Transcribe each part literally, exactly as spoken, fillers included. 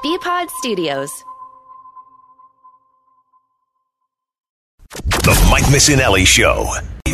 B-Pod Studios. The Mike Missinelli Show.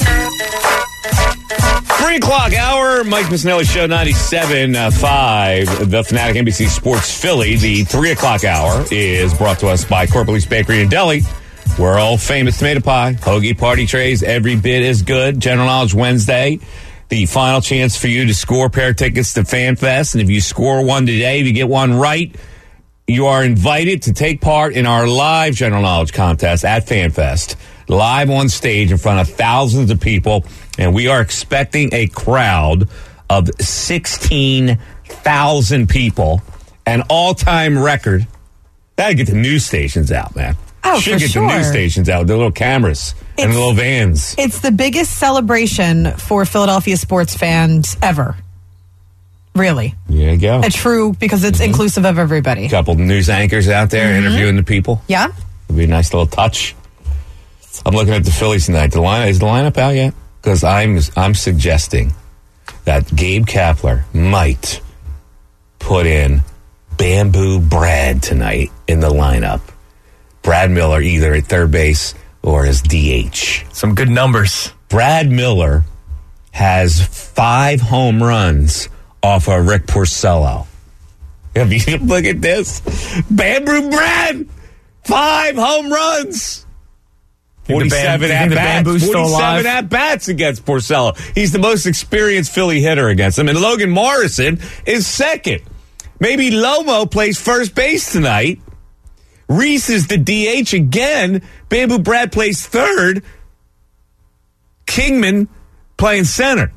Three o'clock hour, Mike Missinelli Show, ninety-seven point five, the Fanatic N B C Sports Philly. The three o'clock hour is brought to us by Corporalese Bakery and Deli. World famous tomato pie, hoagie party trays, every bit as good. General Knowledge Wednesday, the final chance for you to score a pair of tickets to FanFest. And if you score one today, if you get one right, you are invited to take part in our live General Knowledge contest at FanFest, live on stage in front of thousands of people. And we are expecting a crowd of sixteen thousand people, an all-time record. That'll get the news stations out, man. Oh, Should for get sure. the news stations out with their little cameras and It's- the little vans. It's the biggest celebration for Philadelphia sports fans ever. Really. There you go. A true, because it's Mm-hmm. inclusive of everybody. Couple news anchors out there Mm-hmm. interviewing the people. Yeah? It'd be a nice little touch. I'm looking at the Phillies tonight. The line is the lineup out yet? Because I'm I'm suggesting that Gabe Kapler might put in Bamboo Brad tonight in the lineup. Brad Miller either at third base or as D H. Some good numbers. Brad Miller has five home runs off of Rick Porcello. Have you look at this? Bamboo Brad, five home runs. Think the bam- forty-seven you at think the bats. Bamboo's still alive? forty-seven at bats against Porcello. He's the most experienced Philly hitter against him. And Logan Morrison is second. Maybe Lomo plays first base tonight. Reese is the D H again. Bamboo Brad plays third. Kingman playing center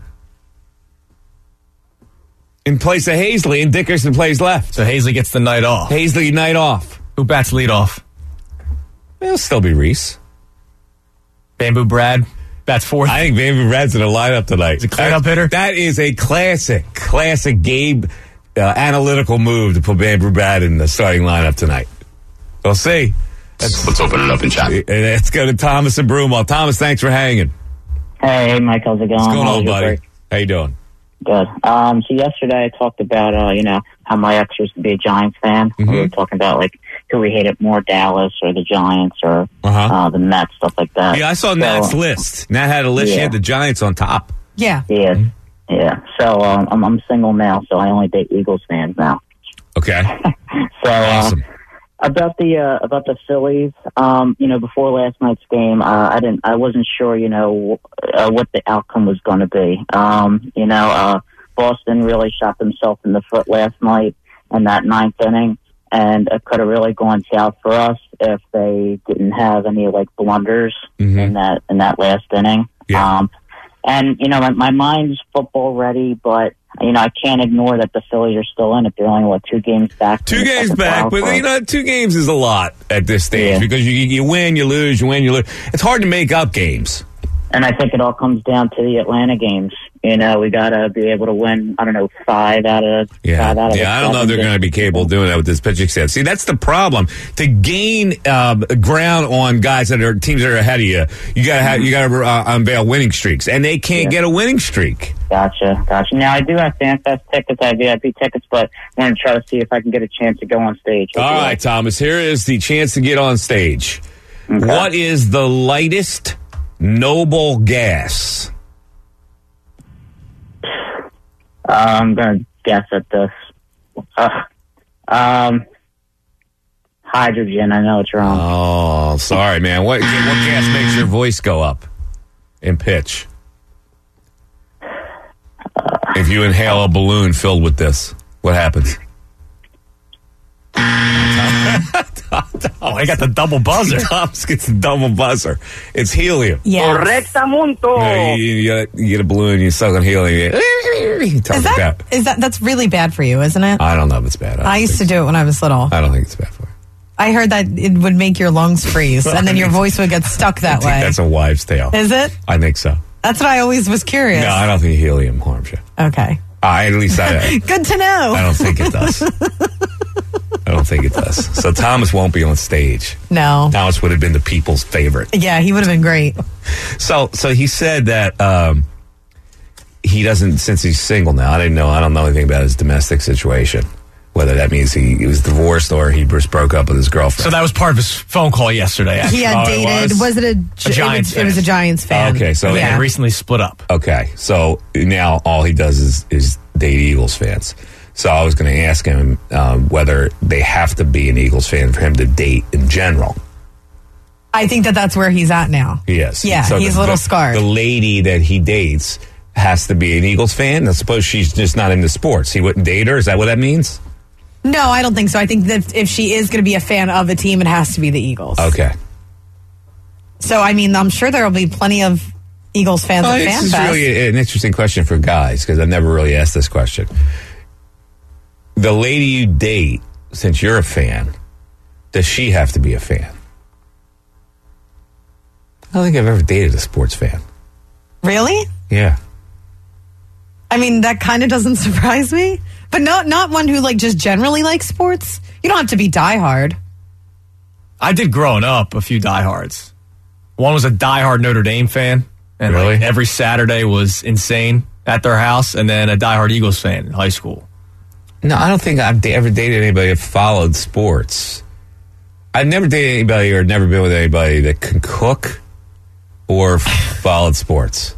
in place of Hazley, and Dickerson plays left. So Hazley gets the night off. Hazley night off. Who bats lead off? It'll still be Reese. Bamboo Brad bats fourth. I think Bamboo Brad's in the lineup tonight. He's a cleanup hitter? That is a classic, classic Gabe uh, analytical move to put Bamboo Brad in the starting lineup tonight. We'll see. That's, Let's open it up and chat. let's go to Thomas and Broomall. Thomas, thanks for hanging. Hey, Mike, how's it going? What's going How on, was your buddy? break? How you doing? Good. Um, so yesterday I talked about, uh, you know, how my ex used to be a Giants fan. Mm-hmm. We were talking about, like, who we hated more, Dallas or the Giants or Uh-huh. uh, the Mets, stuff like that. Yeah, I saw So, Nat's list. Nat had a list. She Yeah. had the Giants on top. Yeah. Yeah, yeah. So um, I'm, I'm single now, so I only date Eagles fans now. Okay. So uh, Awesome. about the uh, about the Phillies, um, you know, before last night's game, uh, I didn't, I wasn't sure, you know, uh, what the outcome was going to be. Um, you know, uh, Boston really shot themselves in the foot last night in that ninth inning, and it could have really gone south for us if they didn't have any like blunders Mhm. in that in that last inning. Yeah. Um, and you know, my, my mind's football ready, but you know, I can't ignore that the Phillies are still in it. They're only, what, two games back? Two from the games second back, wild but card. you know, two games is a lot at this stage Yeah. because you you win, you lose, you win, you lose. It's hard to make up games. And I think it all comes down to the Atlanta games. You know, we got to be able to win, I don't know, five out of Yeah, five out of yeah. the I don't know if seven they're going to be games. capable of doing that with this pitching staff. See, that's the problem. To gain uh, ground on guys that are teams that are ahead of you, you got to have you got to uh, unveil winning streaks, and they can't Yeah. get a winning streak. Gotcha, gotcha. Now, I do have FanFest tickets. I have V I P tickets, but I want to try to see if I can get a chance to go on stage. All right, Thomas. Here is the chance to get on stage. Okay. What is the lightest noble gas? Uh, I'm going to guess at this. Uh, um, hydrogen. I know it's wrong. Oh, sorry, man. What what gas makes your voice go up in pitch? If you inhale a balloon filled with this, what happens? Oh, I got the double buzzer. Thomas gets the double buzzer. It's helium. Yeah. Correctamundo. You, you, get, you get a balloon, you suck on helium. You talk Is like that, that. is that, that's really bad for you, isn't it? I don't know if it's bad. I used to do it when I was little. I don't think it's bad for you. I heard that it would make your lungs freeze, and then your voice would get stuck that I think way. that's a wives' tale. Is it? I think so. That's what I always was curious. No, I don't think helium harms you. Okay. I, at least I, Good to know. I don't think it does. I don't think it does. So Thomas won't be on stage. No. Thomas would have been the people's favorite. Yeah, he would have been great. So, so he said that um, he doesn't, since he's single now. I didn't know. I don't know anything about his domestic situation. Whether that means he, he was divorced or he just broke up with his girlfriend. So that was part of his phone call yesterday. Actually. He had Oh, it dated. was? Was? it a, A Giants it was, it was a fan. Giants fan. Okay, so- They yeah. had recently split up. Okay, so now all he does is, is date Eagles fans. So I was going to ask him um, whether they have to be an Eagles fan for him to date in general. I think that that's where he's at now. Yes. Yeah, So he's the, a little the, scarred. The lady that he dates has to be an Eagles fan. I suppose she's just not into sports. He wouldn't date her. Is that what that means? No, I don't think so. I think that if she is going to be a fan of a team, it has to be the Eagles. Okay. So, I mean, I'm sure there will be plenty of Eagles fans Well, at this is FanFest. really an interesting question for guys because I've never really asked this question. The lady you date, since you're a fan, does she have to be a fan? I don't think I've ever dated a sports fan. Really? Yeah. I mean, that kind of doesn't surprise me. But not not one who like just generally likes sports. You don't have to be diehard. I did growing up a few diehards. One was a diehard Notre Dame fan, and Really? like every Saturday was insane at their house, and then a diehard Eagles fan in high school. No, I don't think I've da- ever dated anybody that followed sports. I've never dated anybody or never been with anybody that can cook or f- followed sports.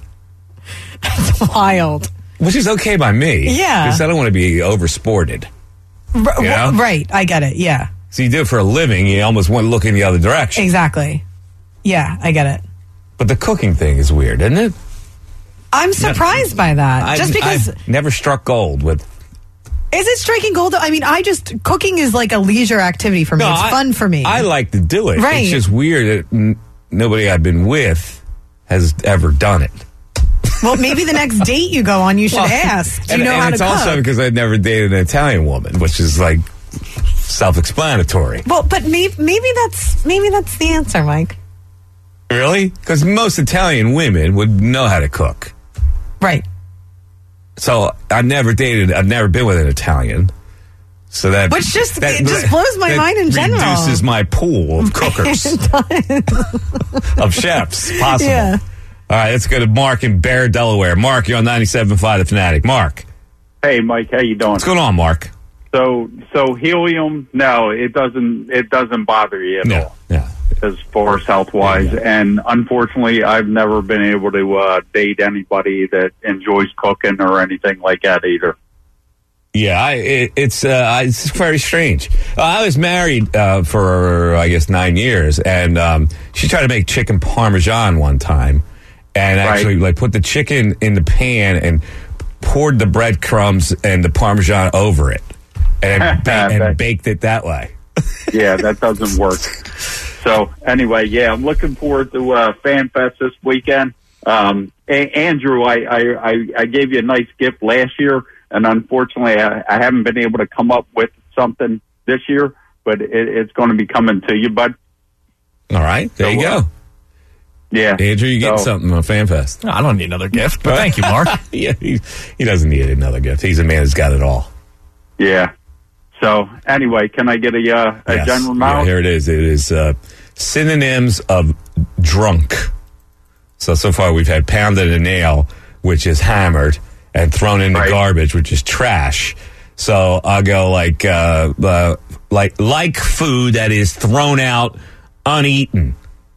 Wild. Which is okay by me. Yeah. Because I don't want to be oversported. R- Yeah? w- Right. I get it. Yeah. So you do it for a living, you almost want to look in the other direction. Exactly. Yeah, I get it. But the cooking thing is weird, isn't it? I'm surprised by that. I've- just because I've never struck gold with. is it striking gold? I mean, I just cooking is like a leisure activity for me. No, it's I- fun for me. I like to do it. Right. It's just weird that n- nobody I've been with has ever done it. Well, maybe the next date you go on, you should Well, ask. Do you and, know and how it's to cook? also because I've never dated an Italian woman, which is like self-explanatory. well, but maybe, maybe that's maybe that's the answer, Mike. Really? Because most Italian women would know how to cook. Right. So I've never dated. I've never been with an Italian. So that Which just- that, it just blows my that mind in general. Reduces my pool of cookers, of chefs possible. Yeah. All right, let's go to Mark in Bear, Delaware. Mark, you're on ninety-seven point five The Fanatic. Mark, Hey, Mike, how you doing? what's going on, Mark? So, so helium, no, it doesn't. It doesn't bother you at Yeah, all yeah. as far as health wise. Yeah. And unfortunately, I've never been able to uh, date anybody that enjoys cooking or anything like that either. Yeah, I, it, it's uh, it's very strange. Uh, I was married uh, for I guess nine years, and um, she tried to make chicken parmesan one time, and Right. actually like put the chicken in the pan and poured the breadcrumbs and the parmesan over it, and, ba- and That- baked it that way. Yeah, that doesn't work. So anyway, yeah, I'm looking forward to uh, FanFest this weekend. Um, A- Andrew, I, I, I, I gave you a nice gift last year, and unfortunately, I, I haven't been able to come up with something this year, but it, it's going to be coming to you, bud. All right, there So, you uh, go, Yeah, Andrew. You get So- something on FanFest. I don't need another gift, but thank you, Mark. Yeah, he, he doesn't need another gift. He's a man who's got it all. Yeah. So anyway, can I get a uh, a Yes. general Yeah, amount? here it is. It is uh, synonyms of drunk. So, so far we've had pounded a nail, which is hammered, and thrown in the Right. garbage, which is trash. So I'll go like, uh, uh, like, like food that is thrown out uneaten.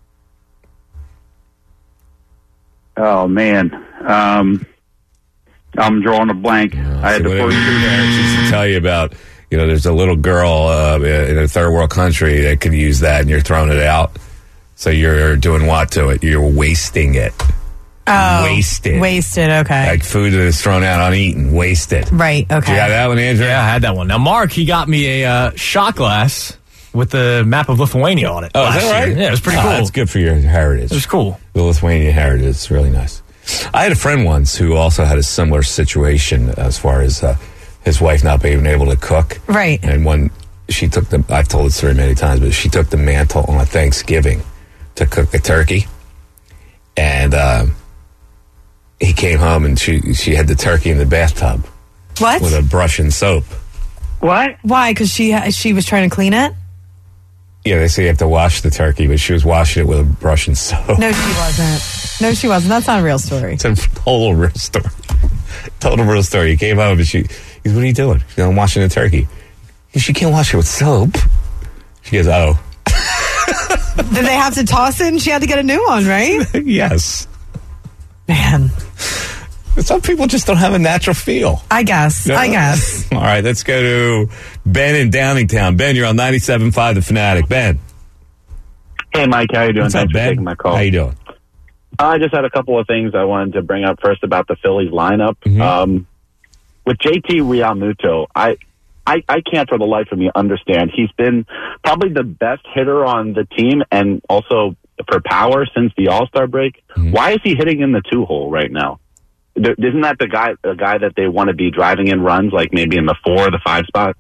Oh man, um, I'm drawing a blank. I had So to whatever first your parents used to tell you about, you know, there's a little girl uh, in a third world country that could use that, and you're throwing it out. So you're doing what to it? You're wasting it. Oh, Wasted. Wasted. Okay. Like food that is thrown out uneaten, wasted. right. Okay. You got that one, Andrew? Yeah, I had that one. Now, Mark, he got me a uh, shot glass with the map of Lithuania on it. Oh, is last that right? year. Yeah, it was pretty Oh, cool. That's good for your heritage. It was cool. The Lithuanian heritage is really nice. I had a friend once who also had a similar situation as far as uh, his wife not being able to cook. Right. And when she took the, I've told this story many times, but she took the mantle on a Thanksgiving to cook a turkey. And uh, he came home and she, she had the turkey in the bathtub What? with a brush and soap. What? Why? Because she she was trying to clean it. Yeah, they say you have to wash the turkey, but she was washing it with a brush and soap. No, she wasn't. No, she wasn't. That's not a real story. It's a total real story. Total real story. He came home and she, he goes, what are you doing? She's I'm washing the turkey. She can't wash it with soap. She goes, oh. Did they have to toss it and she had to get a new one, right? Yes. Man. Some people just don't have a natural feel. I guess. No? I guess. All right, let's go to Ben in Downingtown. Ben, you're on ninety-seven point five The Fanatic. Ben. Hey, Mike. How you doing? What's Thanks up, for Ben? taking my call. How you doing? I just had a couple of things I wanted to bring up. First, about the Phillies lineup. Mm-hmm. Um, with J T Realmuto, I, I I can't for the life of me understand. He's been probably the best hitter on the team and also for power since the All-Star break. Mm-hmm. Why is he hitting in the two hole right now? Isn't that the guy the guy that they want to be driving in runs, like maybe in the four or the five spot?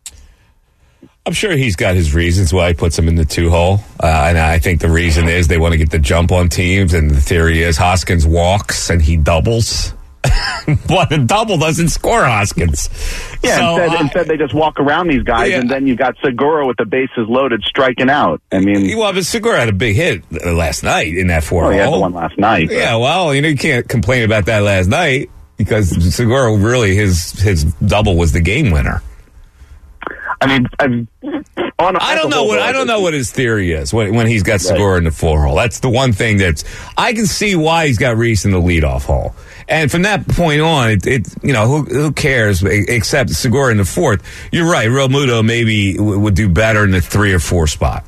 I'm sure he's got his reasons why he puts him in the two hole. Uh, and I think the reason is they want to get the jump on teams. And the theory is Hoskins walks and he doubles. But the double doesn't score Hoskins. Yeah, so instead, I, instead they just walk around these guys, Yeah. and then you got Segura with the bases loaded striking out. I mean, well, but Segura had a big hit last night in that four oh, hole. he had the one last night. but- Yeah, well, you know, you can't complain about that last night because Segura really, his his double was the game winner. I mean, I'm, on, I don't know what I don't know what his theory is when when he's got Segura in the four hole. That's the one thing that's I can see why he's got Reese in the leadoff hole. And from that point on, it, it you know who who cares except Segura in the fourth. You're right, Realmuto maybe w- would do better in the three or four spot.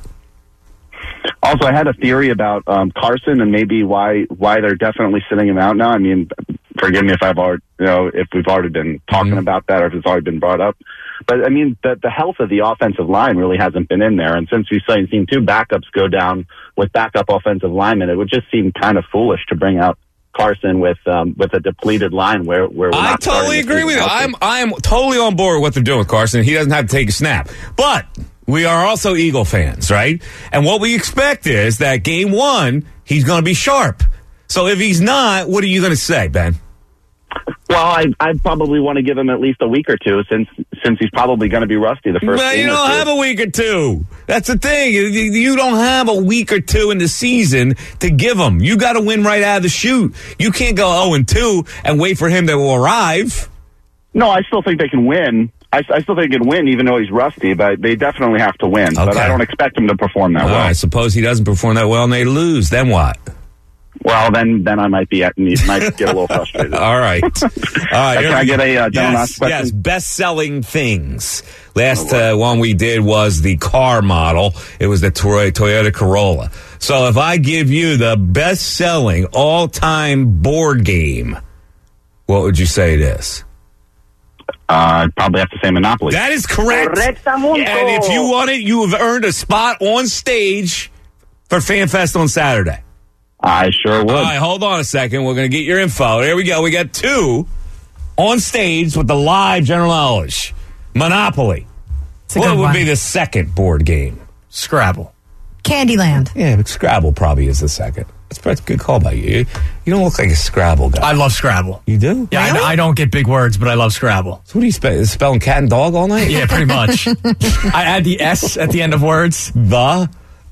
Also, I had a theory about um, Carson and maybe why why they're definitely sitting him out now. I mean, forgive me if I've already you know if we've already been talking Mm-hmm. about that or if it's already been brought up. But I mean, the the health of the offensive line really hasn't been in there, and since we've seen two backups go down with backup offensive linemen, it would just seem kind of foolish to bring out Carson with um, with a depleted line where where we're I not starting totally the agree season with you. healthy. I'm I'm totally on board with what they're doing with Carson. He doesn't have to take a snap, but we are also Eagle fans, right? And what we expect is that game one he's going to be sharp. So if he's not, what are you going to say, Ben? Well, I I probably want to give him at least a week or two since since he's probably going to be rusty the first Well, game you or don't two. have a week or two. That's the thing. You- You don't have a week or two in the season to give him. You got to win right out of the chute. You can't go oh and two and wait for him to arrive. No, I still think they can win. I, I still think they can win even though he's rusty, but they definitely have to win. But Okay. I don't expect him to perform that All well. right, suppose he doesn't perform that well and they lose. Then what? Well, then then I might be at, might get a little frustrated. All right. All right. Can I get a uh, don't yes, ask question? yes, best-selling things. Last uh, one we did was the car model. It was the Toy- Toyota Corolla. So if I give you the best-selling all-time board game, what would you say it is? Uh, I'd probably have to say Monopoly. That is correct. Correctamundo. And if you want it, you have earned a spot on stage for FanFest on Saturday. I sure would. All right, hold on a second. We're going to get your info. There we go. We got two on stage with the live general knowledge. Monopoly. It's a What good would one. be the second board game? Scrabble. Candyland. Yeah, but Scrabble probably is the second. That's probably a good call by you. You don't look like a Scrabble guy. I love Scrabble. you do? Yeah, I, I don't get big words, but I love Scrabble. So what do you spell? Spelling cat and dog all night? Yeah, pretty much. I add the S at the end of words. The?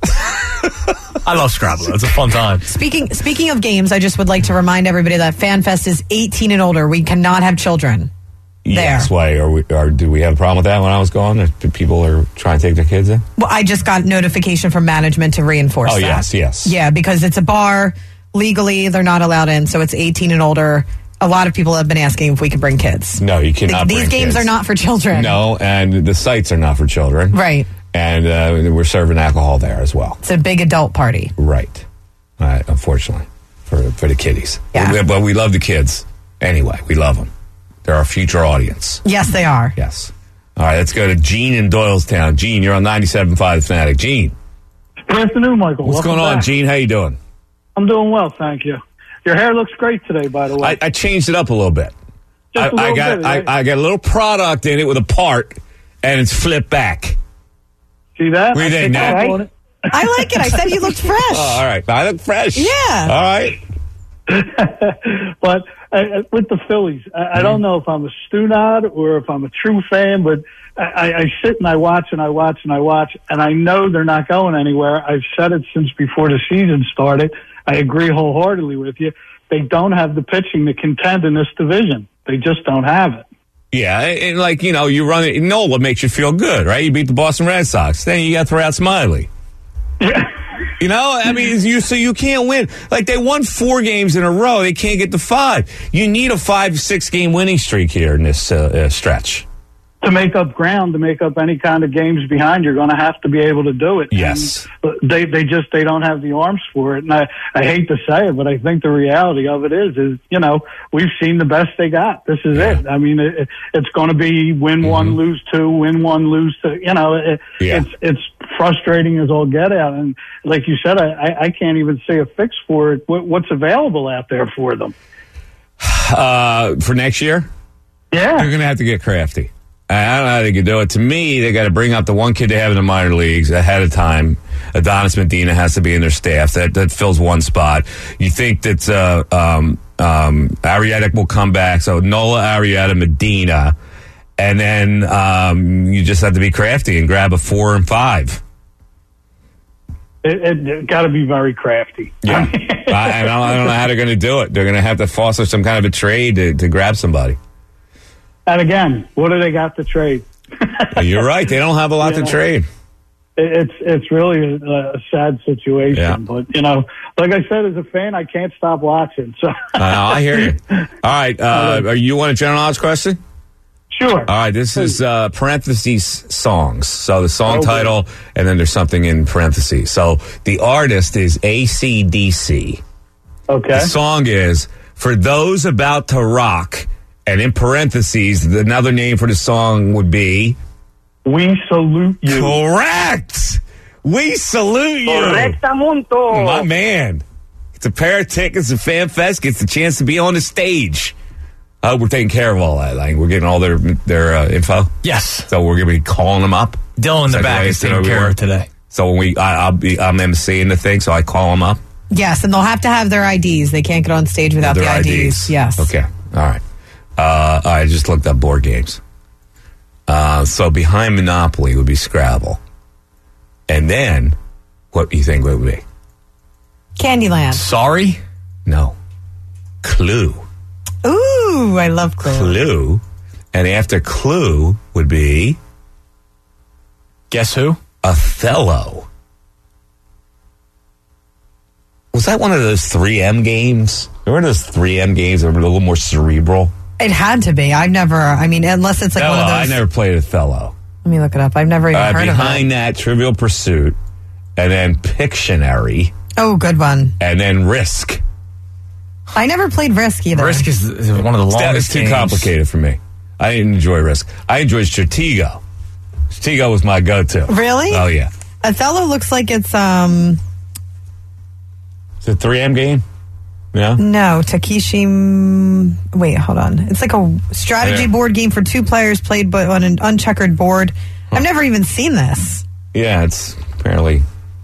I love Scrabble. It's a fun time. Speaking speaking of games, I just would like to remind everybody that FanFest is eighteen and older. We cannot have children. Yes, why? Are we, or do we have a problem with that when I was gone? Or do people are trying to take their kids in? Well, I just got notification from management to reinforce Oh, that. yes, yes. Yeah, because it's a bar. Legally, they're not allowed in, so it's eighteen and older. A lot of people have been asking if we could bring kids. No, you cannot These bring games kids. are not for children. No, and the sites are not for children. Right. And uh, we're serving alcohol there as well. It's a big adult party. Right. Uh, unfortunately, for for the kiddies. Yeah. But, but we love the kids. Anyway, we love them. They're our future audience. Yes, they are. Yes. All right, let's go to Gene in Doylestown. Gene, you're on ninety-seven point five The Fanatic. Gene, Good afternoon, Michael. what's Welcome going on, back. Gene? How you doing? I'm doing well, thank you. Your hair looks great today, by the way. I, I changed it up a little bit. Just a I, I little got bit, I, right? I got a little product in it with a part, and it's flipped back. See that? What do you I think, picked up Nat? on it. I like it. I said you looked fresh. Oh, all right. I look fresh. Yeah. All right. But uh, with the Phillies, I, I don't know if I'm a Stunod or if I'm a true fan, but I, I sit and I watch and I watch and I watch, and I know they're not going anywhere. I've said it since before the season started. I agree wholeheartedly with you. They don't have the pitching to contend in this division. They just don't have it. Yeah, and like, you know, you run it, Nola makes you feel good, right? You beat the Boston Red Sox. Then you got to throw out Smiley. Yeah. You know, I mean, you so you can't win. Like, they won four games in a row. They can't get to five. You need a five, six-game winning streak here in this uh, uh, stretch. To make up ground, to make up any kind of games behind, you're going to have to be able to do it. Yes. And they they just they don't have the arms for it. And I, I hate to say it, but I think the reality of it is, is you know, we've seen the best they got. This is yeah. it. I mean, it, it's going to be win mm-hmm. one, lose two, win one, lose two. You know, it, yeah. it's it's frustrating as all get out. And like you said, I, I can't even see a fix for it. What, what's available out there for them? Uh, for next year? Yeah. They're going to have to get crafty. I don't know how they can do it. To me, they got to bring up the one kid they have in the minor leagues ahead of time. Adonis Medina has to be in their staff. That that fills one spot. You think that uh, um, um, Arrieta will come back. So Nola, Arrieta, Medina. And then um, you just have to be crafty and grab a four and five. It, it, it got to be very crafty. Yeah. I, I, don't, I don't know how they're going to do it. They're going to have to foster some kind of a trade to, to grab somebody. And again, what do they got to trade? You're right. They don't have a lot you to know, trade. It's it's really a, a sad situation. Yeah. But, you know, like I said, as a fan, I can't stop watching. So uh, I hear you. All right. Uh, are you want a general knowledge question? Sure. All right. This is uh, parentheses songs. So the song okay. title, and then there's something in parentheses. So the artist is A C D C. Okay. The song is For Those About to Rock. And in parentheses, another name for the song would be... We Salute You. Correct! We salute you! Correctamundo. My man. It's a pair of tickets to Fan Fest. Gets the chance to be on the stage. I hope we're taking care of all that. Like, we're getting all their their uh, info. Yes. So we're going to be calling them up. Dylan in the back is taking care of it today. So when we, I, I'll be, I'm emceeing the thing, so I call them up. Yes, and they'll have to have their I Ds. They can't get on stage without their the I Ds. I Ds. Yes. Okay. All right. Uh, I just looked up board games. Uh, so behind Monopoly would be Scrabble. And then, what do you think it would be? Candyland. Sorry? No. Clue. Ooh, I love Clue. Clue. And after Clue would be... Guess who? Othello. Was that one of those three M games? Remember those three M games that were a little more cerebral? It had to be. I've never, I mean, unless it's like no, one of those. I never played Othello. Let me look it up. I've never even uh, heard of it. Behind that, Trivial Pursuit, and then Pictionary. Oh, good one. And then Risk. I never played Risk either. Risk is one of the longest That was too games. complicated for me. I didn't enjoy Risk. I enjoyed Stratego. Stratego was my go-to. Really? Oh, yeah. Othello looks like it's, um... It's a three M game? Yeah? No, Takeshi... Wait, hold on. It's like a strategy Yeah. board game for two players played but on an uncheckered board. I've never even seen this. Yeah, it's apparently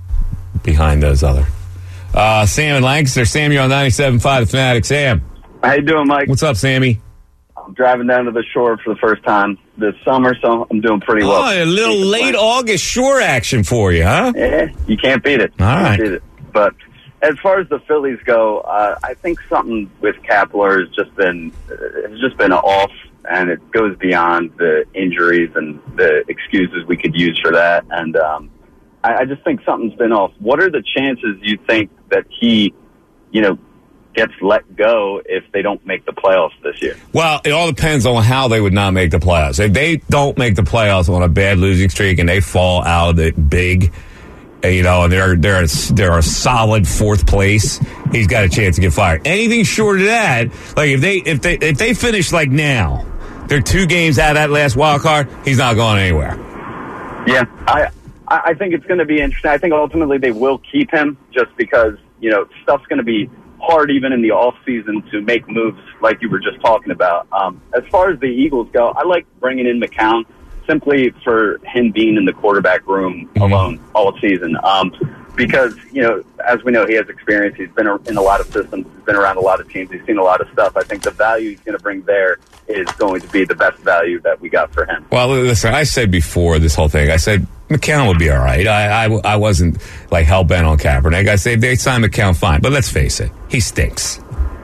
behind those other. Uh, Sam in Lancaster. Sam, you're on ninety-seven point five The Fanatic. Sam. How you doing, Mike? What's up, Sammy? I'm driving down to the shore for the first time this summer, so I'm doing pretty well. Oh, a little late August shore action for you, huh? Yeah, you can't beat it. All you right. Can't beat it. But as far as the Phillies go, uh, I think something with Kapler has just been uh, has just been off, and it goes beyond the injuries and the excuses we could use for that. And um, I, I just think something's been off. What are the chances you think that he, you know, gets let go if they don't make the playoffs this year? Well, it all depends on how they would not make the playoffs. If they don't make the playoffs on a bad losing streak and they fall out of it big, you know, and they're they're they're a solid fourth place, he's got a chance to get fired. Anything short of that, like if they if they if they finish like now, they're two games out of that last wild card, he's not going anywhere. Yeah, I I think it's going to be interesting. I think ultimately they will keep him just because, you know, stuff's going to be hard even in the off season to make moves like you were just talking about. Um, as far as the Eagles go, I like bringing in McCown simply for him being in the quarterback room Mm-hmm. alone all season. Um, because, you know, as we know, he has experience. He's been in a lot of systems. He's been around a lot of teams. He's seen a lot of stuff. I think the value he's going to bring there is going to be the best value that we got for him. Well, listen, I said before this whole thing, I said McCown would be all right. I, I, I wasn't like hell bent on Kaepernick. I said they signed McCown fine, but let's face it, he stinks.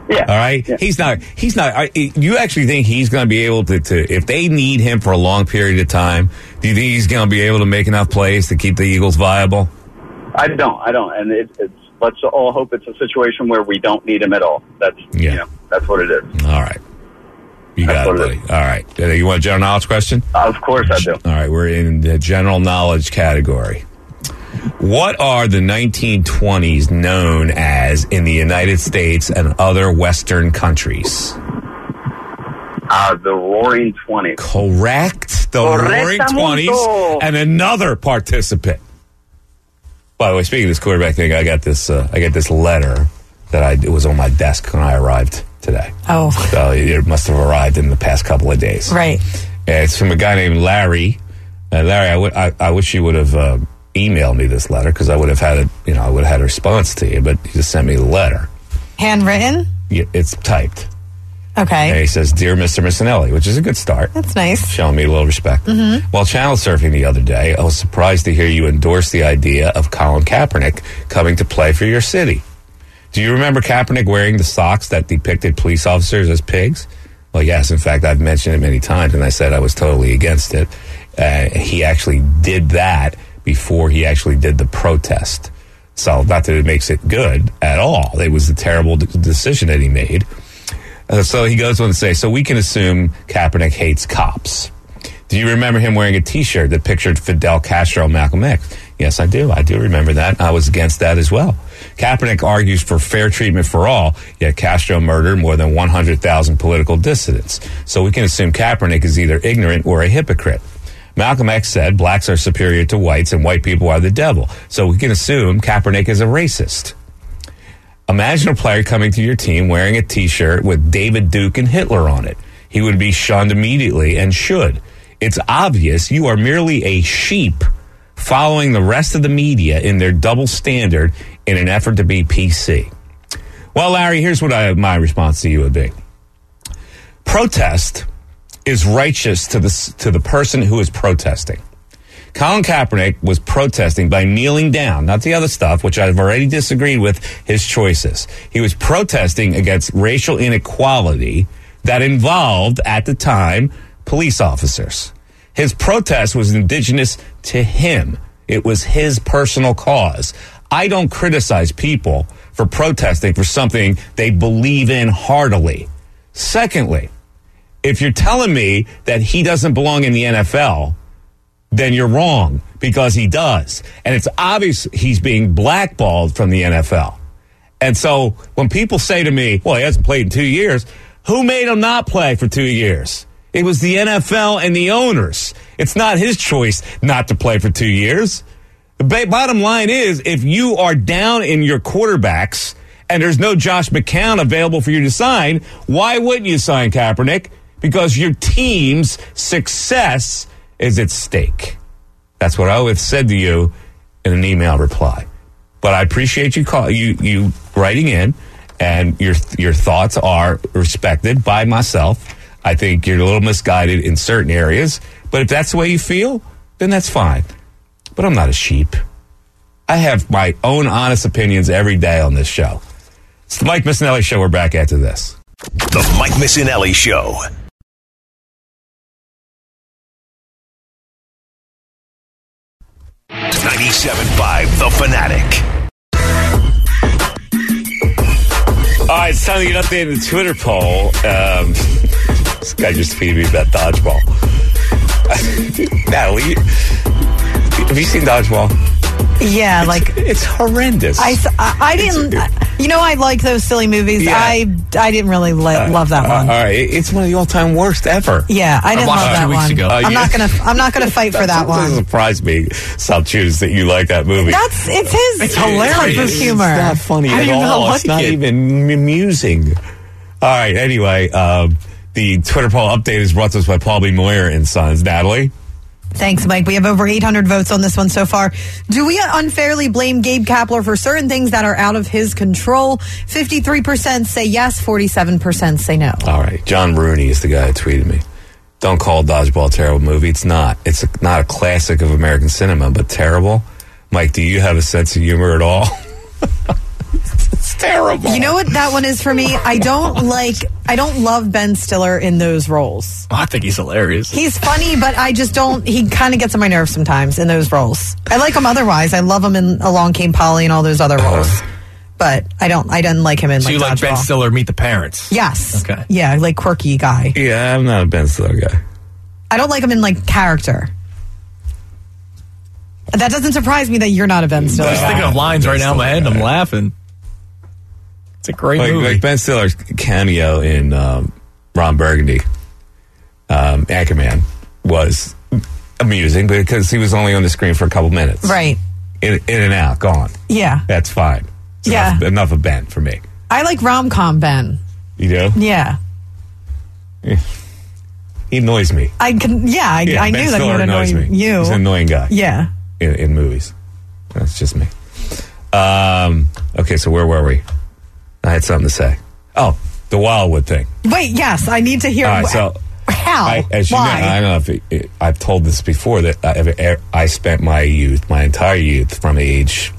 Yeah. All right. Yeah. He's not. He's not. I- You actually think he's going to be able to, to? If they need him for a long period of time, do you think he's going to be able to make enough plays to keep the Eagles viable? I don't. I don't. And it, it's let's all hope it's a situation where we don't need him at all. That's Yeah. you know that's what it is. All right. You That's got it, what it buddy. All right. Uh, You want a general knowledge question? Of course I do. All right. We're in the general knowledge category. What are the nineteen twenties known as in the United States and other Western countries? Uh, the Roaring Twenties. Correct. The Roaring Twenties and another participant. By the way, speaking of this quarterback thing, I got this. Uh, I got this letter that I it was on my desk when I arrived today. Oh, So it must have arrived in the past couple of days. right. Uh, it's from a guy named Larry. Uh, Larry, I, w- I, I wish you would have uh, emailed me this letter because I would have had a you know I would have had a response to you, but you just sent me the letter. Handwritten? Yeah, it's typed. Okay. And he says, "Dear Mister Missinelli," which is a good start. That's nice. Showing me a little respect. Mm-hmm. While channel surfing the other day, I was surprised to hear you endorse the idea of Colin Kaepernick coming to play for your city. Do you remember Kaepernick wearing the socks that depicted police officers as pigs? Well, yes. In fact, I've mentioned it many times, and I said I was totally against it. Uh, he actually did that before he actually did the protest. So not that it makes it good at all. It was a terrible d- decision that he made. Uh, so he goes on to say, so we can assume Kaepernick hates cops. Do you remember him wearing a T-shirt that pictured Fidel Castro and Malcolm X? Yes, I do. I do remember that. I was against that as well. Kaepernick argues for fair treatment for all, yet Castro murdered more than one hundred thousand political dissidents. So we can assume Kaepernick is either ignorant or a hypocrite. Malcolm X said blacks are superior to whites and white people are the devil. So we can assume Kaepernick is a racist. Imagine a player coming to your team wearing a T-shirt with David Duke and Hitler on it. He would be shunned immediately and should. It's obvious you are merely a sheep following the rest of the media in their double standard in an effort to be P C. Well, Larry, here's what I, my response to you would be. Protest is righteous to the, to the person who is protesting. Colin Kaepernick was protesting by kneeling down, not the other stuff, which I've already disagreed with his choices. He was protesting against racial inequality that involved, at the time, police officers. His protest was indigenous to him. It was his personal cause. I don't criticize people for protesting for something they believe in heartily. Secondly, if you're telling me that he doesn't belong in the N F L, then you're wrong, because he does. And it's obvious he's being blackballed from the N F L. And so when people say to me, well, he hasn't played in two years, who made him not play for two years? It was the N F L and the owners. It's not his choice not to play for two years. The ba- bottom line is, if you are down in your quarterbacks and there's no Josh McCown available for you to sign, why wouldn't you sign Kaepernick? Because your team's success is at stake. That's what I would have said to you in an email reply. But I appreciate you call you you writing in, and your your thoughts are respected by myself. I think you're a little misguided in certain areas, but if that's the way you feel, then that's fine. But I'm not a sheep. I have my own honest opinions every day on this show. It's the Mike Missinelli Show. We're back after this. The Mike Missinelli Show. ninety-seven point five The Fanatic. All right, it's time to get updated the Twitter poll. Um, this guy just tweeted me about dodgeball. Natalie, have you seen dodgeball? Yeah, It's, like it's horrendous. I, I, I didn't. You know, I like those silly movies. Yeah. I I didn't really li- love that Uh, one. all right, it's one of the all-time worst ever. Yeah, I didn't watched love it that two weeks one. ago. Oh, I'm yeah. not gonna. I'm not gonna fight for that That doesn't one. surprise me, South Choose, that you like that movie. That's it's his It's type of hilarious. humor. It's not funny I at do all. not It's like not it. even amusing. All right, anyway, um, the Twitter poll update is brought to us by Paul B. Moyer and Sons. Natalie? Thanks, Mike. We have over eight hundred votes on this one so far. Do we unfairly blame Gabe Kapler for certain things that are out of his control? fifty-three percent say yes, forty-seven percent say no. All right, John Rooney is the guy who tweeted me. Don't call Dodgeball a terrible movie. It's not. It's a, not a classic of American cinema, but terrible. Mike, do you have a sense of humor at all? It's terrible. You know what that one is for me? I don't like, I don't love Ben Stiller in those roles. I think he's hilarious. He's funny, but I just don't, he kind of gets on my nerves sometimes in those roles. I like him otherwise. I love him in Along Came Polly and all those other roles. Uh, but I don't, I didn't like him in so like you like Dodgeball. Ben Stiller, Meet the Parents? Yes. Okay. Yeah, like quirky guy. Yeah, I'm not a Ben Stiller guy. I don't like him in like character. That doesn't surprise me that you're not a Ben Stiller I'm just guy. thinking of lines right now in my head and I'm laughing. It's a great like, movie. like Ben Stiller's cameo in um, Ron Burgundy, um, Anchorman, was amusing because he was only on the screen for a couple minutes. Right. In, in and out, gone. Yeah. That's fine. It's Yeah. Enough, enough of Ben for me. I like rom-com Ben. You do? Yeah. He annoys me. I can. Yeah, I, Yeah, I Ben knew that he Stiller would annoy annoys me. you. He's an annoying guy. Yeah. In, in movies. That's just me. Um, okay, so where were we? I had something to say. Oh, the Wildwood thing. Wait, yes, I need to hear. All right, wh- so how? I, as you Why? know, I don't know if it, it, I've told this before that I, I spent my youth, my entire youth, from age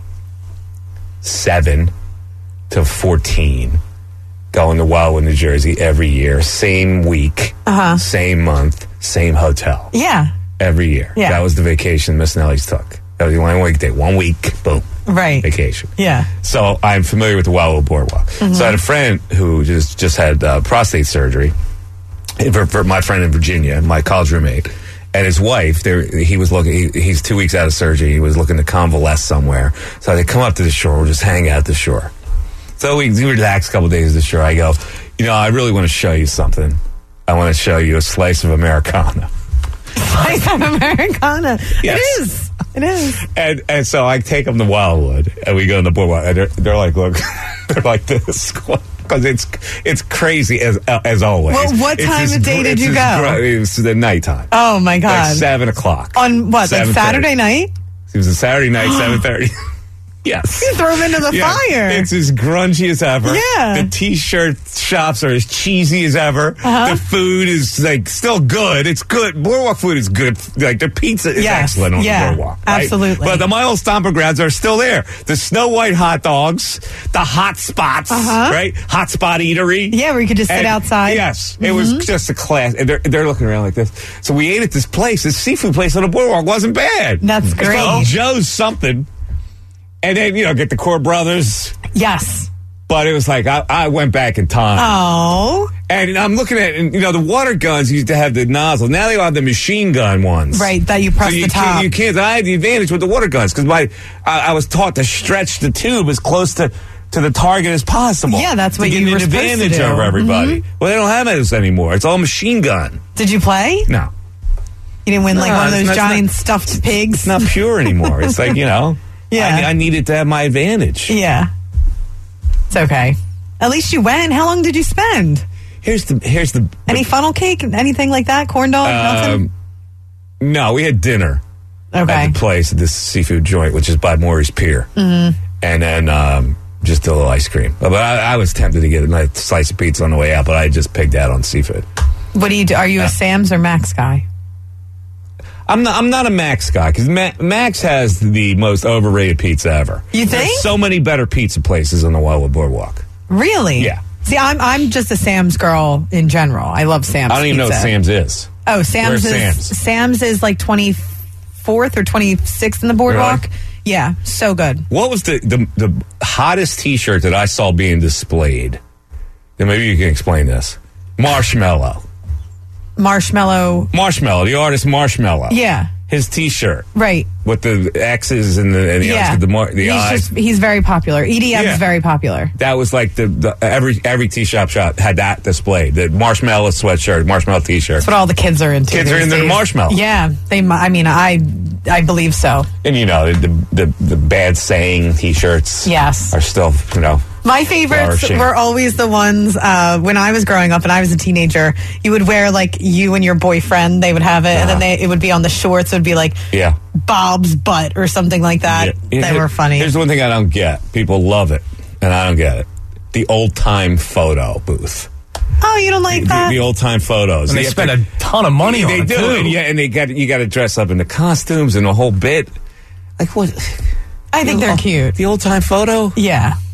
seven to fourteen, going to Wildwood, New Jersey every year, same week, Uh-huh. same month, same hotel. Yeah. Every year. Yeah. That was the vacation Miss Nelly's took. That was the only weekday. One week, boom. Right. Vacation. Yeah. So I'm familiar with the Wildwood Boardwalk. Mm-hmm. So I had a friend who just, just had uh, prostate surgery. For, for my friend in Virginia, my college roommate, and his wife. They, he was looking. He, he's two weeks out of surgery. He was looking to convalesce somewhere. So they come up to the shore. We'll just hang out at the shore. So we, we relax a couple days at the shore. I go, you know, I really want to show you something. I want to show you a slice of Americana. Slice of Americana. Yes. It is. It is. And and so I take them to Wildwood, and we go on the boardwalk, and they're, they're like, look, they're like this. Because it's it's crazy as as always. Well, what It's time this of day gr- did it's you this go? gr- It was the nighttime. Oh my God. Like seven o'clock. On what? Like seven thirty. Saturday night? It was a Saturday night, seven thirty. Yes. You throw him into the Yeah. fire. It's as grungy as ever. Yeah. The t-shirt shops are as cheesy as ever. Uh-huh. The food is like still good. It's good. Boardwalk food is good. Like the pizza is Yes. excellent on Yeah. the boardwalk. Right? Absolutely. But the mile stomping grounds are still there. The Snow White hot dogs, the hot spots, Uh-huh. right? Hot spot eatery. Yeah, where you could just sit And- outside. Yes, it was just a class. And they're, they're looking around like this. So we ate at this place. This seafood place on the boardwalk wasn't bad. That's It's great. called Joe's something. And then, you know, get the Core Brothers. Yes. But it was like, I, I went back in time. Oh. And I'm looking at, and, you know, the water guns used to have the nozzle. Now they have the machine gun ones. Right, that you press so you the top. Can't, you can't. I had the advantage with the water guns because my I, I was taught to stretch the tube as close to, to the target as possible. Yeah, that's what to get you an were supposed to advantage do. over everybody. Well, they don't have this anymore. It's all machine gun. Did you play? No. You didn't win like No, one of it's those not- giant it's stuffed pigs? It's not pure anymore. It's like, you know, Yeah. I, I needed to have my advantage. Yeah. It's okay. At least you went. How long did you spend? Here's the here's the Any funnel cake? Anything like that? Corn dog? Nothing? um, no, we had dinner Okay. at the place at this seafood joint, which is by Maury's Pier, Mm-hmm. and then um, just a little ice cream. But I, I was tempted to get a nice slice of pizza on the way out, but I just pigged out on seafood. What do you do? Are you a Sam's or Max guy? I'm not. I'm not a Max guy because Ma- Max has the most overrated pizza ever. You think? There's so many better pizza places on the Wildwood Boardwalk. Really? Yeah. See, I'm I'm just a Sam's girl in general. I love Sam's. I don't even know what pizza. Sam's is. Oh, Sam's Where's is Sam's? Sam's is like twenty-fourth or twenty-sixth in the boardwalk. Really? Yeah, so good. What was the, the the hottest T-shirt that I saw being displayed? Then maybe you can explain this. Marshmallow. Marshmallow. Marshmallow. The artist Marshmallow. Yeah. His T-shirt Right. with the X's and the and the, Yeah. X's, the, mar- the he's eyes. just he's very popular. E D M Yeah. is very popular. That was like the, the every every T shop shop had that displayed. The Marshmallow sweatshirt, Marshmallow T-shirt. That's what all the kids are into. Kids are these into the days. marshmallow. Yeah, they. mi- I mean, I I believe so. And you know the the, the bad saying T-shirts. Yes. Are still you know. My favorites Flourishing. were always the ones uh, when I was growing up and I was a teenager. You would wear like you and your boyfriend. They would have it, and then they, it would be on the shorts. It would be like Yeah. Bob's butt or something like that. Yeah. They were funny. Here's the one thing I don't get. People love it, and I don't get it. The old time photo booth. Oh, you don't like The, that? the old time photos. And they You have spend to- a ton of money they on it, do, too. and, yeah, and they got you got to dress up in the costumes and the whole bit. Like what? I think they're cute. The old time photo. Yeah.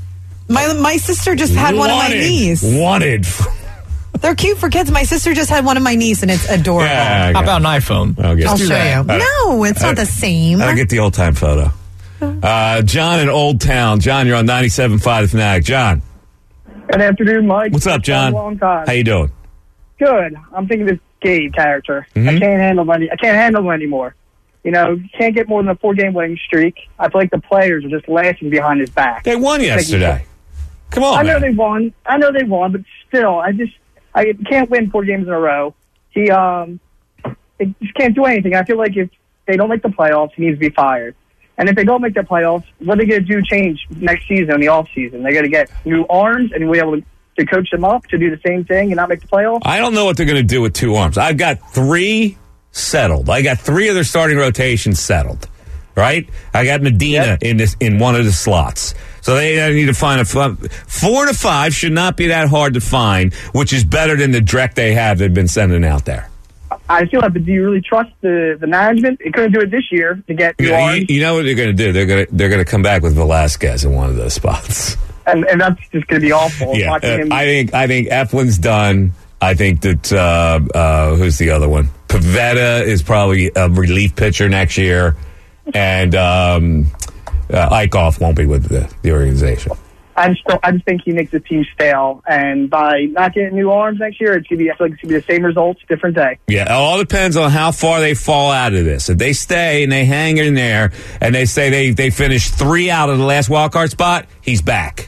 My my sister just had one of my Wanted. niece. Wanted. They're cute for kids. My sister just had one of my niece, and it's adorable. Yeah, How about an iPhone? I'll, get I'll to show that. you. Uh, No, it's not the same. I'll get the old time photo. Uh, John in Old Town. John, you're on ninety-seven point five The Fanatic. John, Good afternoon, Mike. what's up, It's been John? a long time. How you doing? Good. I'm thinking of this Gabe character. Mhm. I can't handle any. I can't handle him anymore. You know, you can't get more than a four-game winning streak. I feel like the players are just laughing behind his back. They won yesterday. Come on, I know man. they won. I know they won, but still, I just I can't win four games in a row. He um, they just can't do anything. I feel like if they don't make the playoffs, he needs to be fired. And if they don't make the playoffs, what are they going to do change next season in the off season? They're going to get new arms and be able to, to coach them up to do the same thing and not make the playoffs. I don't know what they're going to do with two arms. I've got three settled. I got three of their starting rotations settled. Right? I got Medina Yep. in this in one of the slots. So they uh, need to find a four to five should not be that hard to find, which is better than the dreck they have they've been sending out there. I feel like, but do you really trust the, the management? They couldn't do it this year to get new You know, you, arms, you know what they're going to do? They're going to they're going to come back with Velasquez in one of those spots. and, and that's just going to be awful. Yeah, watching uh, him. I think I think Eflin's done. I think that uh, uh, who's the other one? Pivetta is probably a relief pitcher next year, and um, uh, Eichhoff won't be with the, the organization. I just don't, I just think he makes the team stale, and by not getting new arms next year, it's gonna be I feel like it's gonna be the same results, different day. Yeah, it all depends on how far they fall out of this. If they stay and they hang in there, and they say they they finish three out of the last wild card spot, he's back.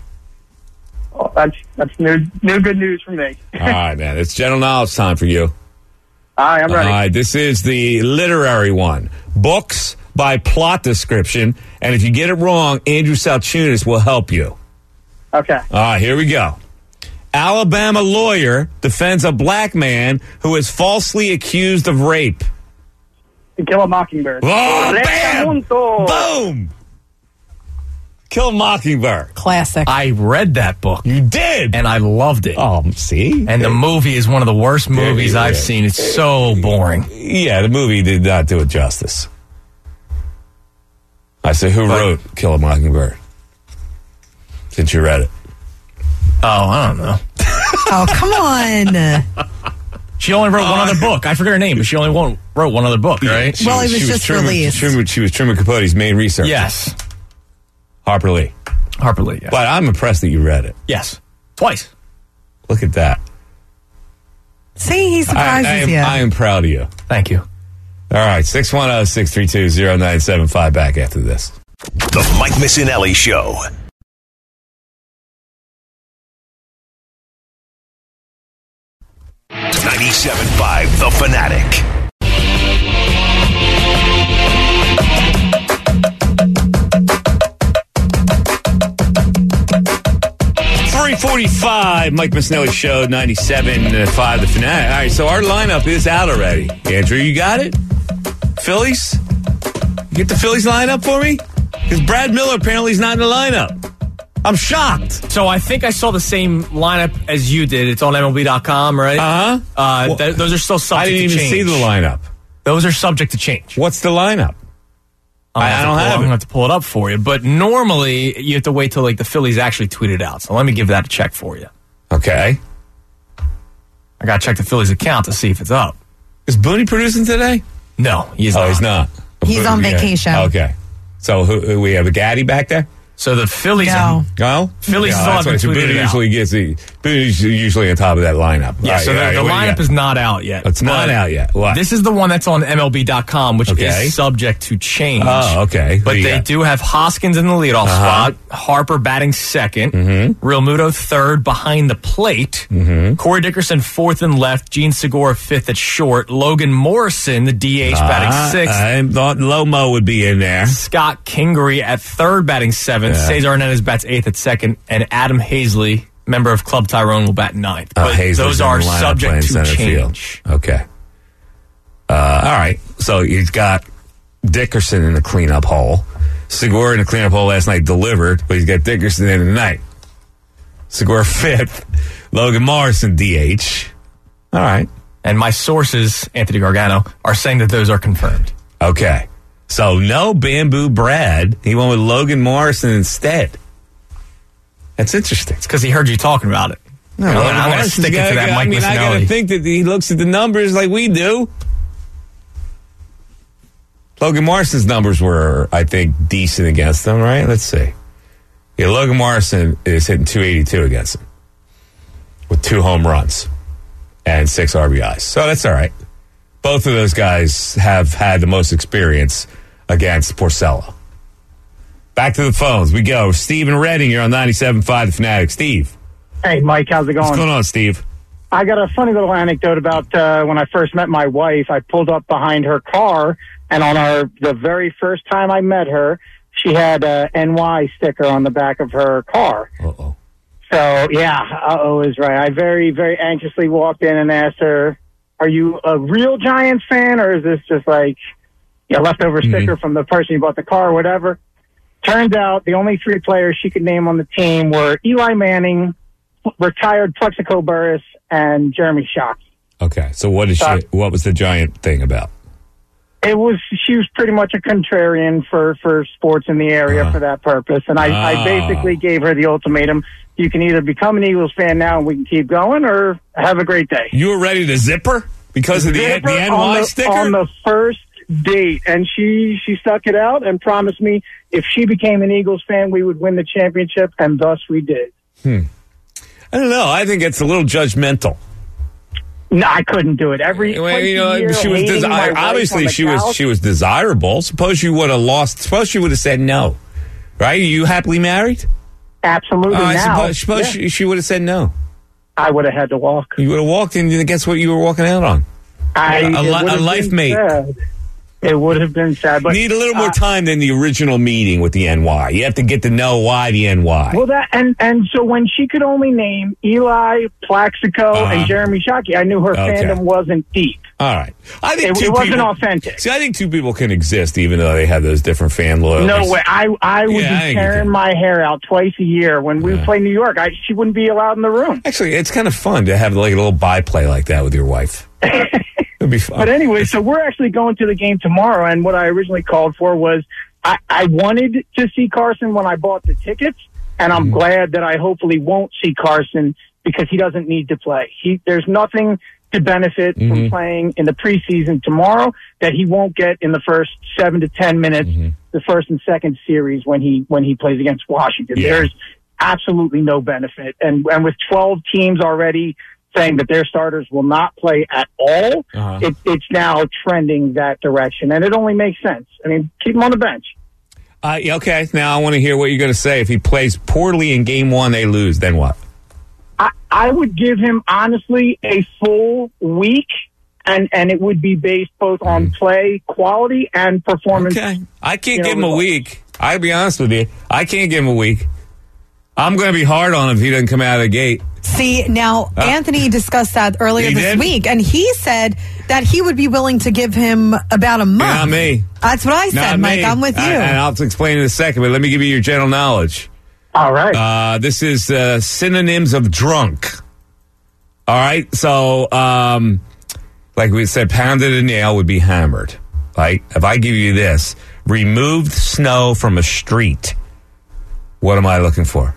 Oh, that's that's new, new good news for me. All right, man. It's general knowledge time for you. All right, I'm ready. All right, this is the literary one. Books by plot description, and if you get it wrong, Andrew Salchunas will help you. Okay. All right, here we go. Alabama lawyer defends a black man who is falsely accused of rape. To Kill a Mockingbird. Oh, bam! Punto. Boom! Kill a Mockingbird. Classic. I read that book. You did? And I loved it. Oh, see? And the movie is one of the worst movies Yeah, yeah, I've yeah. seen. It's so boring. Yeah, the movie did not do it justice. I said, who But- wrote Kill a Mockingbird? Since you read it. Oh, I don't know. Oh, come on. She only wrote one other book. I forget her name, but she only one, wrote one other book, right? Well, it was she just Truman, released. Truman, she was Truman Capote's main researcher. Yes. Harper Lee. Harper Lee, yes. But I'm impressed that you read it. Yes. Twice. Look at that. See, he I, surprises I, am, you. I am proud of you. Thank you. All right, six one zero, six three two, zero nine seven five. Back after this. The Mike Missinelli Show. ninety-seven point five The Fanatic. three forty-five, Mike Missinelli Show, ninety-seven point five The Fanatic. All right, so our lineup is out already. Andrew, you got it? Phillies? You get the Phillies lineup for me? Because Brad Miller apparently is not in the lineup. I'm shocked. So I think I saw the same lineup as you did. It's on M L B dot com, right? Uh-huh. Uh, Well, th- those are still subject I didn't to even change. see the lineup. Those are subject to change. What's the lineup? I'm I- gonna I to don't pull- have I'm it. going to have to pull it up for you. But normally, you have to wait till like the Phillies actually tweet it out. So let me give that a check for you. Okay. I got to check the Phillies account to see if it's up. Is Booney producing today? No, he's oh, not. he's not. He's on Yeah. vacation. Okay. So who, who we have a Gaddy back there? So the Phillies. No. No? Phillies no, still that's haven't right. So tweeted Booney it out. usually gets the Booney's usually on top of that lineup. Yeah, All right, so the, all right, the what do you lineup got? is not out yet. It's not But out yet. What? This is the one that's on M L B dot com, which Okay. is subject to change. Oh, okay. Who But you they got? do have Hoskins in the leadoff Uh-huh. spot, Harper batting 2nd Mm-hmm. Real Muto third behind the plate, Mm-hmm. Corey Dickerson fourth and left, Gene Segura fifth at short, Logan Morrison, the D H, batting Ah, sixth. I thought Lomo would be in there. Scott Kingery at third, batting seventh. Yeah. Cesar Hernandez bats eighth at second, and Adam Hazley, member of Club Tyrone, will bat ninth. Uh, But Hazley's those in are the lineup subject playing to center change. field. Okay. Uh, all right. So he's got Dickerson in the cleanup hole. Segura in the cleanup hole last night delivered, but he's got Dickerson in tonight. Segura fifth. Logan Morrison D H. All right. And my sources, Anthony Gargano, are saying that those are confirmed. Okay. So no Bamboo Brad. He went with Logan Morrison instead. That's interesting. It's because he heard you talking about it. No, I'm well, going to Morrison's stick it gotta- to that I Mike mean, I got to Missinelli. think that he looks at the numbers like we do. Logan Morrison's numbers were, I think, decent against them, right? Let's see. Yeah, Logan Morrison is hitting two eighty-two against them with two home runs and six R B Is. So that's all right. Both of those guys have had the most experience against Porcello. Back to the phones. We go. Steve in Reading, you're on ninety-seven point five The Fanatic. Steve. Hey, Mike, how's it going? What's going on, Steve? I got a funny little anecdote about uh, when I first met my wife. I pulled up behind her car, and on our the very first time I met her, she had a N Y sticker on the back of her car. Uh-oh. So, yeah, uh-oh is right. I very, very anxiously walked in and asked her, are you a real Giants fan, or is this just like a leftover Mm-hmm. sticker from the person who bought the car or whatever? Turns out the only three players she could name on the team were Eli Manning, retired Plexico Burris, and Jeremy Shockey. Okay, so what is Uh, she, what was the Giant thing about? It was she was pretty much a contrarian for, for sports in the area Uh-huh. for that purpose, and I, Ah. I basically gave her the ultimatum: you can either become an Eagles fan now and we can keep going, or have a great day. You were ready to zipper because of the, Zipper the N on Y the, sticker? on the first date, and she she stuck it out and promised me if she became an Eagles fan, we would win the championship, and thus we did. Hmm. I don't know. I think it's a little judgmental. No, I couldn't do it. Every Well, you know, year, she was hating desi- my wife obviously on the she was couch. she was desirable. Suppose you would have lost. Suppose she would have said no. Right? Are you happily married? Absolutely. Oh, I now, suppose, suppose yeah. she, she would have said no. I would have had to walk. You would have walked in, and guess what you were walking out on? I, a, it li- would a have life been mate. sad. It would have been sad. But Need a little more uh, time than the original meeting with the N Y. You have to get to know why the N Y. Well, that and and so when she could only name Eli, Plaxico, Uh-huh. and Jeremy Shockey, I knew her Okay. fandom wasn't deep. All right. I think It, two it wasn't people, authentic. See, I think two people can exist even though they have those different fan loyalties. No way. I I would Yeah, I be think you tearing can. my hair out twice a year when we Yeah. play New York. I, she wouldn't be allowed in the room. Actually, it's kind of fun to have like a little byplay like that with your wife. It'd be fun. But anyway, so we're actually going to the game tomorrow, and what I originally called for was I, I wanted to see Carson when I bought the tickets, and I'm Mm-hmm. glad that I hopefully won't see Carson because he doesn't need to play. He there's nothing to benefit Mhm. from playing in the preseason tomorrow that he won't get in the first seven to ten minutes, Mm-hmm. the first and second series when he when he plays against Washington. Yeah. There's absolutely no benefit, and and with twelve teams already saying that their starters will not play at all, Uh-huh. it, it's now trending that direction, and it only makes sense. I mean, keep him on the bench. Uh, yeah, okay, now I want to hear what you're going to say. If he plays poorly in game one, they lose, then what? I, I would give him, honestly, a full week, and, and it would be based both on play quality and performance. Okay. I can't you know, give him a results. week. I'll be honest with you. I can't give him a week. I'm going to be hard on him if he doesn't come out of the gate. See, now, Uh, Anthony discussed that earlier He this did? week, and he said that he would be willing to give him about a month. Not me. That's what I said, Not Mike. me. I'm with you. I, and I'll explain in a second, but let me give you your general knowledge. All right. Uh, this is uh, synonyms of drunk. All right. So, um, like we said, pounded a nail would be hammered. Right? If I give you this, removed snow from a street, what am I looking for?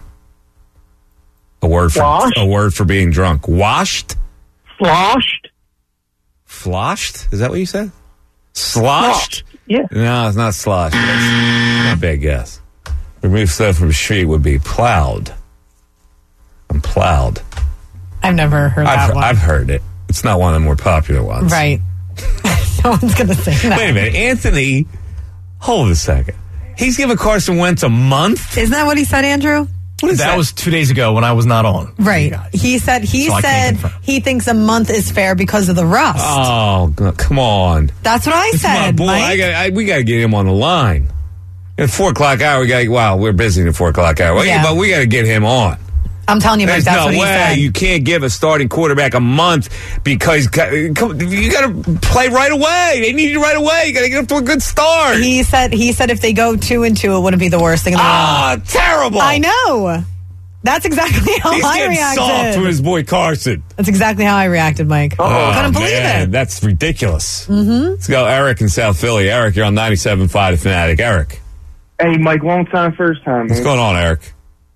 A word for Washed? a word for being drunk. Washed? Sloshed? Floshed? Is that what you said? Sloshed? Yeah. No, it's not sloshed. That's not a bad guess. Remove snow from a street would be plowed. I'm plowed. I've never heard I've, that one. I've heard it. It's not one of the more popular ones. Right. No one's going to say that. Wait a minute. Anthony, hold a second. He's giving Carson Wentz a month? Isn't that what he said, Andrew? What is that, that? was two days ago when I was not on. Right. He said he So I can't said confirm. he thinks a month is fair because of the rust. Oh, g- come on. That's what I This is my said, boy. Mike. I got, I, we got to get him on the line. At four o'clock hour, we got. Wow, we're busy in the four o'clock hour. Well, Yeah. But we got to get him on. I'm telling you, Mike, There's that's no what he way said. you can't give a starting quarterback a month because you got to play right away. They need you right away. You got to get up to a good start. He said he said if they go two and two, it wouldn't be the worst thing in the world. Ah, terrible. I know. That's exactly how He's I getting soft reacted. from his boy Carson. That's exactly how I reacted, Mike. Oh, Couldn't believe man, it. that's ridiculous. Mm-hmm. Let's go, Eric in South Philly. Eric, you're on ninety-seven point five The Fanatic. Eric, Hey, Mike, long time, first time. what's Man. going on, Eric?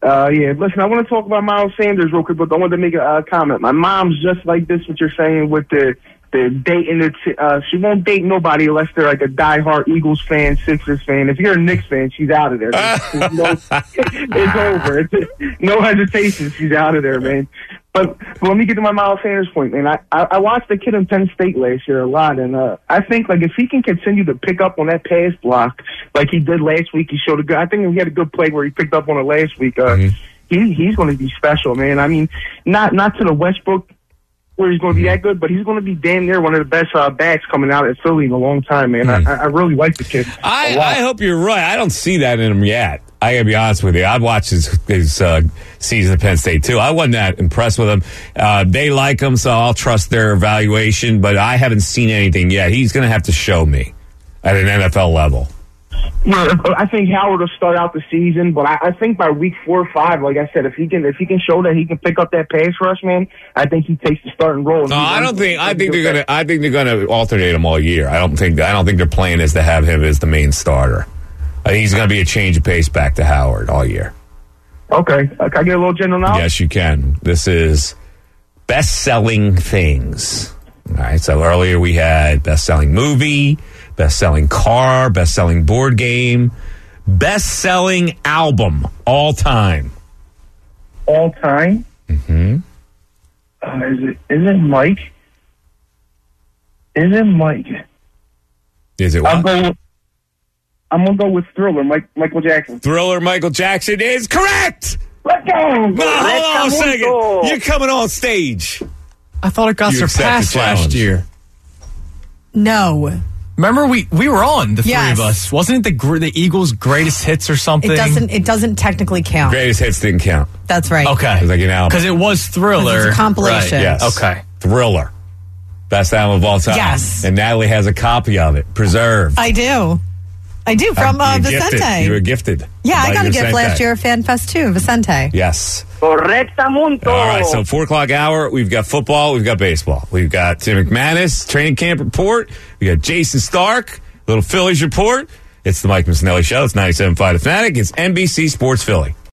Uh, yeah, listen, I want to talk about Miles Sanders real quick, but I wanted to make a uh, comment. My mom's just like this, what you're saying with the the dating. The t- uh, she won't date nobody unless they're like a diehard Eagles fan, Sixers fan. If you're a Knicks fan, she's out of there. There's no, it's over. It's, no hesitation. She's out of there, man. But, but let me get to my Miles Sanders point, man. I, I, I watched the kid in Penn State last year a lot, and uh, I think like if he can continue to pick up on that pass block like he did last week, he showed a good. I think he had a good play where he picked up on it last week. Uh, mm-hmm. he he's going to be special, man. I mean, not not to the Westbrook where he's going to be that good, but he's going to be damn near one of the best uh, backs coming out at Philly in a long time, man. Mm-hmm. I, I really like the kid. I, I hope you're right. I don't see that in him yet. I gotta be honest with you. I've watched his, his uh, season at Penn State too. I wasn't that impressed with him. Uh, they like him, so I'll trust their evaluation. But I haven't seen anything yet. He's going to have to show me at an N F L level. Yeah, I think Howard will start out the season, but I, I think by week four or five, like I said, if he can if he can show that he can pick up that pass rush, man, I think he takes the starting role. No, I don't think. I think they're gonna. I think they're gonna alternate him all year. I don't think. I don't think their plan is to have him as the main starter. I think he's going to be a change of pace back to Howard all year. Okay. Uh, can I get a little general now? Yes, you can. This is best-selling things. All right, so earlier we had best-selling movie, best-selling car, best-selling board game, best-selling album all time. All time? Mm-hmm. Uh, is it, is it Mike? Is it Mike? Is it what? I'll go with I'm going to go with Thriller, Mike, Michael Jackson. Thriller, Michael Jackson is correct! Let's go! No, hold on a second. You're coming on stage. I thought it got You surpassed accept the last challenge. year. No. Remember, we, we were on, the three Yes. of us. Wasn't it the gr- the Eagles' greatest hits or something? It doesn't. It doesn't technically count. Greatest hits didn't count. That's right. Okay. It was like an album. Because it was Thriller. It's a compilation. Right. Yes. Okay. Thriller. Best album of all time. Yes. And Natalie has a copy of it, preserved. I do. I do from uh, You're gifted. Vicente. You were gifted. Yeah, I by got a gift Vicente. last year at FanFest too, Vicente. Yes. Correctamundo. All right, so four o'clock hour, we've got football, we've got baseball. We've got Tim McManus, training camp report. We got Jason Stark, little Phillies report. It's the Mike Missinelli Show. It's ninety-seven point five The Fanatic. It's N B C Sports Philly.